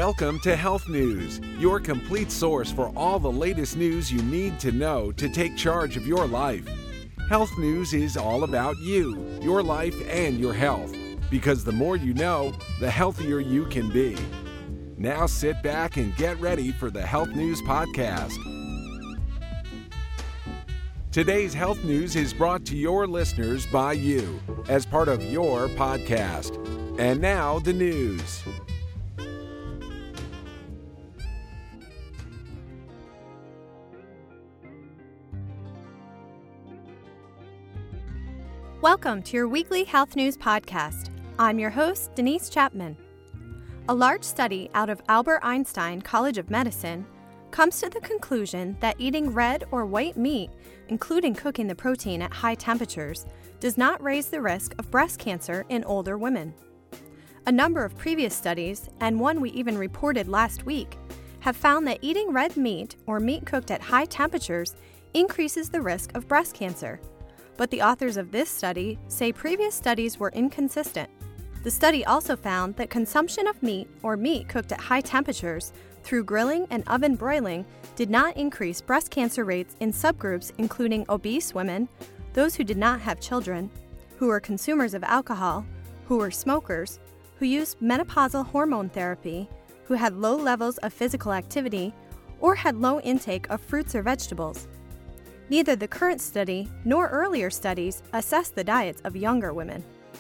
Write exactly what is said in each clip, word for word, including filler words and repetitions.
Welcome to Health News, your complete source for all the latest news you need to know to take charge of your life. Health News is all about you, your life, and your health, because the more you know, the healthier you can be. Now sit back and get ready for the Health News Podcast. Today's Health News is brought to your listeners by you as part of your podcast. And now the news. Welcome to your weekly Health News Podcast. I'm your host, Denise Chapman. A large study out of Albert Einstein College of Medicine comes to the conclusion that eating red or white meat, including cooking the protein at high temperatures, does not raise the risk of breast cancer in older women. A number of previous studies, and one we even reported last week, have found that eating red meat or meat cooked at high temperatures increases the risk of breast cancer. But the authors of this study say previous studies were inconsistent. The study also found that consumption of meat or meat cooked at high temperatures through grilling and oven broiling did not increase breast cancer rates in subgroups including obese women, those who did not have children, who were consumers of alcohol, who were smokers, who used menopausal hormone therapy, who had low levels of physical activity, or had low intake of fruits or vegetables. Neither the current study nor earlier studies assessed the diets of younger women.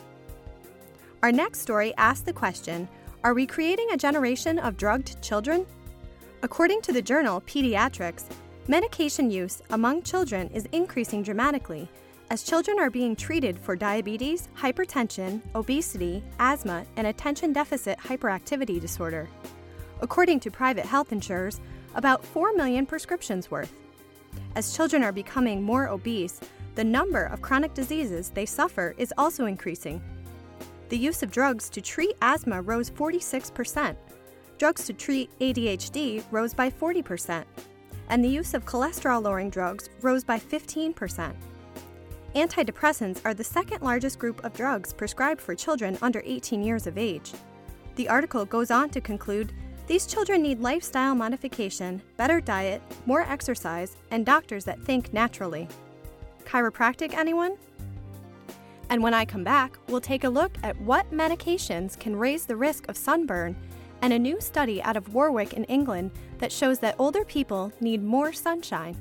Our next story asks the question, are we creating a generation of drugged children? According to the journal Pediatrics, medication use among children is increasing dramatically as children are being treated for diabetes, hypertension, obesity, asthma, and attention deficit hyperactivity disorder. According to private health insurers, about four million prescriptions worth. As children are becoming more obese, the number of chronic diseases they suffer is also increasing. The use of drugs to treat asthma rose forty-six percent. Drugs to treat A D H D rose by forty percent. And the use of cholesterol-lowering drugs rose by fifteen percent. Antidepressants are the second largest group of drugs prescribed for children under eighteen years of age. The article goes on to conclude, these children need lifestyle modification, better diet, more exercise, and doctors that think naturally. Chiropractic, anyone? And when I come back, we'll take a look at what medications can raise the risk of sunburn and a new study out of Warwick in England that shows that older people need more sunshine.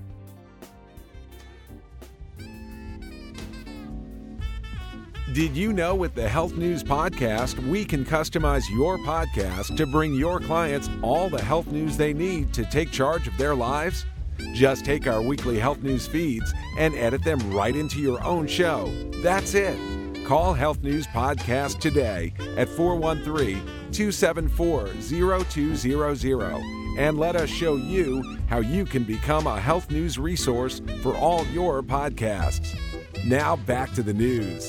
Did you know with the Health News Podcast, we can customize your podcast to bring your clients all the health news they need to take charge of their lives? Just take our weekly health news feeds and edit them right into your own show. That's it. Call Health News Podcast today at four one three, two seven four, zero two zero zero and let us show you how you can become a health news resource for all your podcasts. Now back to the news.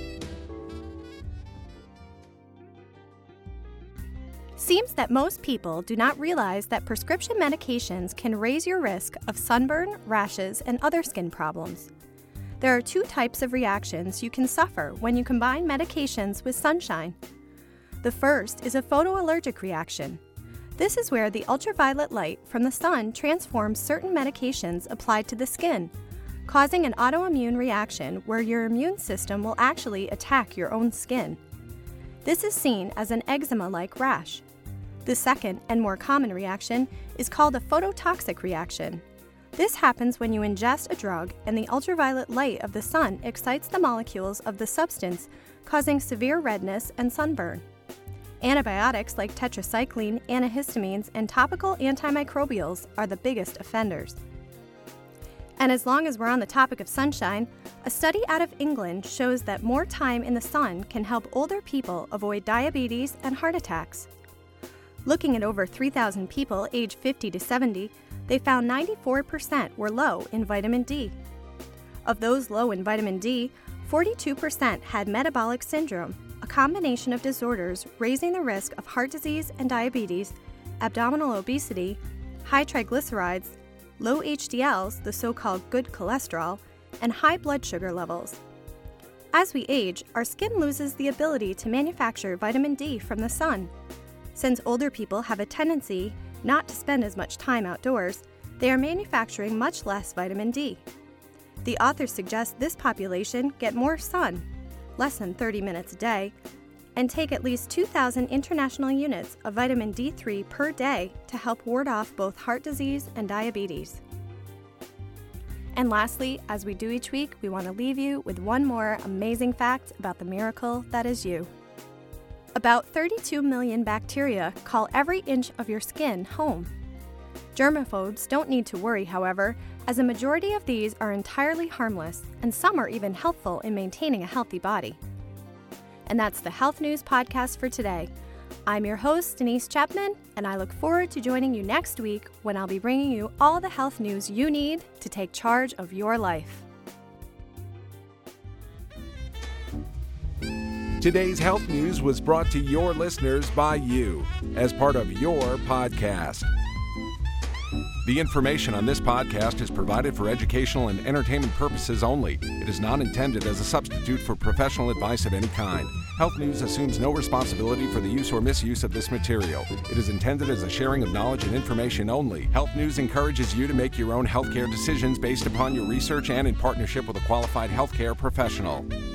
Seems that most people do not realize that prescription medications can raise your risk of sunburn, rashes, and other skin problems. There are two types of reactions you can suffer when you combine medications with sunshine. The first is a photoallergic reaction. This is where the ultraviolet light from the sun transforms certain medications applied to the skin, causing an autoimmune reaction where your immune system will actually attack your own skin. This is seen as an eczema-like rash. The second and more common reaction is called a phototoxic reaction. This happens when you ingest a drug and the ultraviolet light of the sun excites the molecules of the substance, causing severe redness and sunburn. Antibiotics like tetracycline, antihistamines, and topical antimicrobials are the biggest offenders. And as long as we're on the topic of sunshine, a study out of England shows that more time in the sun can help older people avoid diabetes and heart attacks. Looking at over three thousand people aged fifty to seventy, they found ninety-four percent were low in vitamin D. Of those low in vitamin D, forty-two percent had metabolic syndrome, a combination of disorders raising the risk of heart disease and diabetes, abdominal obesity, high triglycerides, low H D Ls, the so-called good cholesterol, and high blood sugar levels. As we age, our skin loses the ability to manufacture vitamin D from the sun. Since older people have a tendency not to spend as much time outdoors, they are manufacturing much less vitamin D. The authors suggest this population get more sun, less than thirty minutes a day, and take at least two thousand international units of vitamin D three per day to help ward off both heart disease and diabetes. And lastly, as we do each week, we want to leave you with one more amazing fact about the miracle that is you. About thirty-two million bacteria call every inch of your skin home. Germaphobes don't need to worry, however, as a majority of these are entirely harmless, and some are even helpful in maintaining a healthy body. And that's the Health News Podcast for today. I'm your host, Denise Chapman, and I look forward to joining you next week when I'll be bringing you all the health news you need to take charge of your life. Today's health news was brought to your listeners by you as part of your podcast. The information on this podcast is provided for educational and entertainment purposes only. It is not intended as a substitute for professional advice of any kind. Health News assumes no responsibility for the use or misuse of this material. It is intended as a sharing of knowledge and information only. Health News encourages you to make your own healthcare decisions based upon your research and in partnership with a qualified healthcare professional.